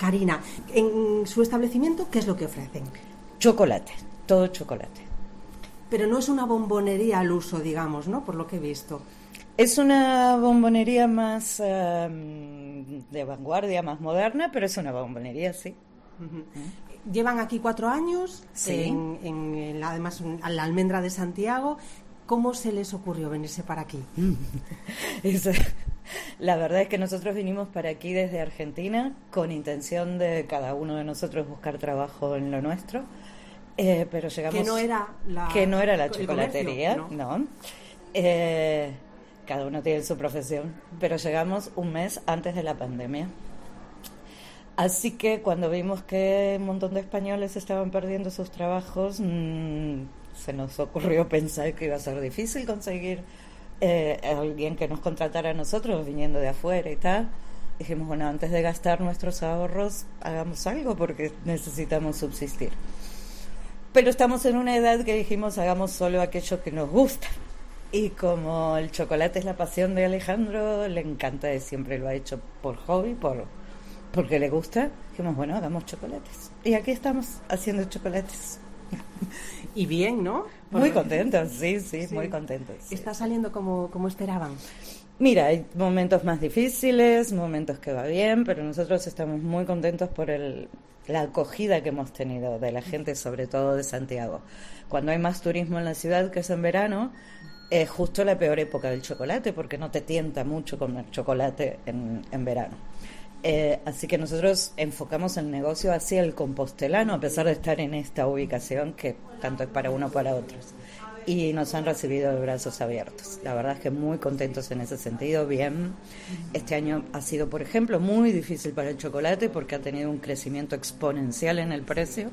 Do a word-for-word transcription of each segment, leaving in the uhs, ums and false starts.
Karina, en su establecimiento, ¿qué es lo que ofrecen? Chocolate, todo chocolate. Pero no es una bombonería al uso, digamos, ¿no? Por lo que he visto. Es una bombonería más um, de vanguardia, más moderna, pero es una bombonería, sí. Uh-huh. Uh-huh. Llevan aquí cuatro años, sí. en, en, en, además en la Almendra de Santiago. ¿Cómo se les ocurrió venirse para aquí? Eso, la verdad es que nosotros vinimos para aquí desde Argentina con intención de cada uno de nosotros buscar trabajo en lo nuestro, eh, pero llegamos... Que no era la, que no era la chocolatería, comercio, no. no. Eh, cada uno tiene su profesión, pero llegamos un mes antes de la pandemia. Así que cuando vimos que un montón de españoles estaban perdiendo sus trabajos, mmm, se nos ocurrió pensar que iba a ser difícil conseguir eh, alguien que nos contratara a nosotros viniendo de afuera y tal. Dijimos, bueno, antes de gastar nuestros ahorros, hagamos algo porque necesitamos subsistir. Pero estamos en una edad que dijimos, hagamos solo aquello que nos gusta. Y como el chocolate es la pasión de Alejandro, le encanta, siempre lo ha hecho por hobby, por porque le gusta, dijimos, bueno, hagamos chocolates. Y aquí estamos haciendo chocolates. Y bien, ¿no? Por muy contentos, sí, sí, sí, muy contentos. Sí. ¿Está saliendo como, como esperaban? Mira, hay momentos más difíciles, momentos que va bien, pero nosotros estamos muy contentos por el, la acogida que hemos tenido de la gente, sobre todo de Santiago. Cuando hay más turismo en la ciudad, que es en verano, es justo la peor época del chocolate, porque no te tienta mucho comer chocolate en, en verano. Eh, así que nosotros enfocamos el negocio hacia el compostelano, a pesar de estar en esta ubicación que tanto es para uno como para otros. Y nos han recibido de brazos abiertos. La verdad es que muy contentos en ese sentido, bien. Este año ha sido, por ejemplo, muy difícil para el chocolate porque ha tenido un crecimiento exponencial en el precio.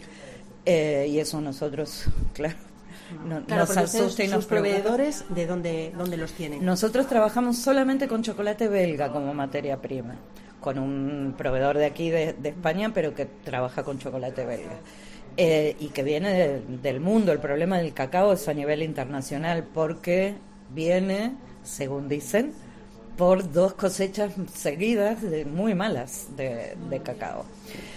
Eh, y eso nosotros, claro, no, claro, nos asusta y nos sus proveedores, ¿de dónde, dónde los tienen? Nosotros trabajamos solamente con chocolate belga como materia prima, con un proveedor de aquí de, de España, pero que trabaja con chocolate belga. Eh, y que viene de, del mundo. El problema del cacao es a nivel internacional porque viene, según dicen, por dos cosechas seguidas de, muy malas de, de cacao.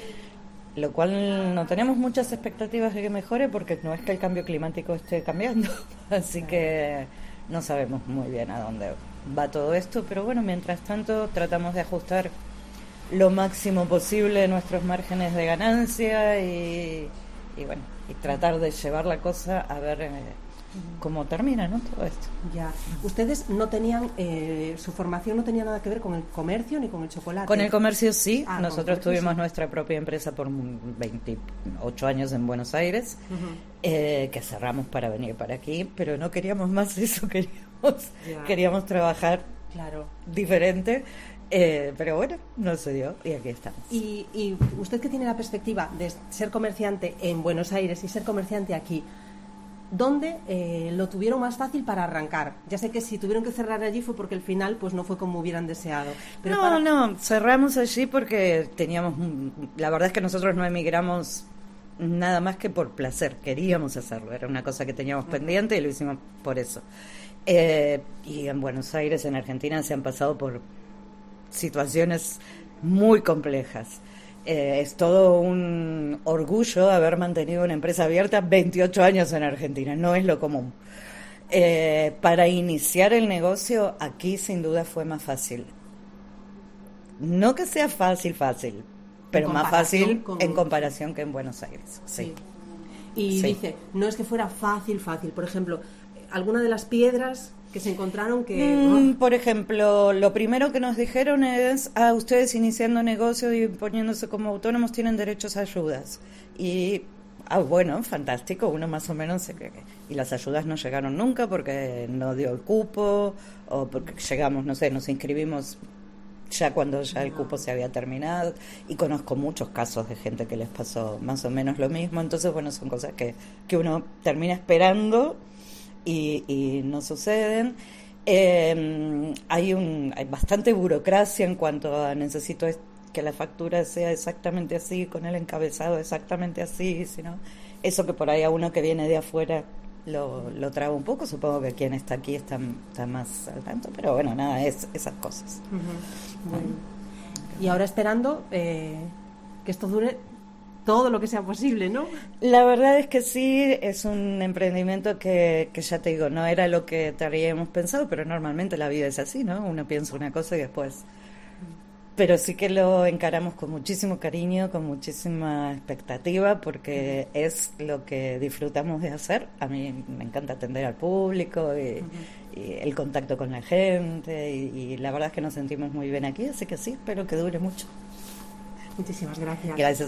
Lo cual no tenemos muchas expectativas de que mejore porque no es que el cambio climático esté cambiando. Así que no sabemos muy bien a dónde va todo esto. Pero bueno, mientras tanto tratamos de ajustar lo máximo posible nuestros márgenes de ganancia y, y bueno, y tratar de llevar la cosa a ver eh, cómo termina, ¿no? Todo esto. Ya. Ustedes no tenían, eh, su formación no tenía nada que ver con el comercio ni con el chocolate. Con el comercio sí, ah, nosotros comercio, tuvimos sí. nuestra propia empresa por veintiocho años en Buenos Aires, uh-huh. eh, que cerramos para venir para aquí, pero no queríamos más eso, queríamos, yeah. queríamos trabajar claro. diferente. Eh, pero bueno, no se dio y aquí estamos. Y, y usted que tiene la perspectiva de ser comerciante en Buenos Aires y ser comerciante aquí, ¿dónde eh, lo tuvieron más fácil para arrancar? Ya sé que si tuvieron que cerrar allí fue porque el final pues no fue como hubieran deseado. Pero no, para... no, cerramos allí porque teníamos, la verdad es que nosotros no emigramos nada más que por placer, queríamos hacerlo, era una cosa que teníamos uh-huh. pendiente y lo hicimos por eso. Eh, y en Buenos Aires, en Argentina, se han pasado por situaciones muy complejas. Eh, es todo un orgullo haber mantenido una empresa abierta veintiocho años en Argentina, no es lo común. Eh, para iniciar el negocio aquí sin duda fue más fácil. No que sea fácil, fácil, pero más fácil con... en comparación que en Buenos Aires. Sí. sí. Y sí. dice, no es que fuera fácil, fácil. Por ejemplo, alguna de las piedras que se encontraron que... Mm, por ejemplo, lo primero que nos dijeron es, ah, ustedes iniciando negocio y poniéndose como autónomos tienen derechos a ayudas. Y, ah, bueno, fantástico, uno más o menos... Y las ayudas no llegaron nunca porque no dio el cupo, o porque llegamos, no sé, nos inscribimos ya cuando ya el cupo se había terminado. Y conozco muchos casos de gente que les pasó más o menos lo mismo. Entonces, bueno, son cosas que, que uno termina esperando... Y, y no suceden. Eh, hay un hay bastante burocracia en cuanto a necesito que la factura sea exactamente así, con el encabezado exactamente así, sino eso que por ahí a uno que viene de afuera lo, lo traba un poco. Supongo que quien está aquí está, está más al tanto, pero bueno, nada, es esas cosas. Uh-huh. Bueno. Y ahora esperando eh, que esto dure todo lo que sea posible, ¿no? La verdad es que sí, es un emprendimiento que, que ya te digo, no era lo que te habríamos pensado, pero normalmente la vida es así, ¿no? Uno piensa una cosa y después... Pero sí que lo encaramos con muchísimo cariño, con muchísima expectativa, porque es lo que disfrutamos de hacer. A mí me encanta atender al público y, uh-huh. y el contacto con la gente, y, y la verdad es que nos sentimos muy bien aquí, así que sí, espero que dure mucho. Muchísimas gracias. Gracias.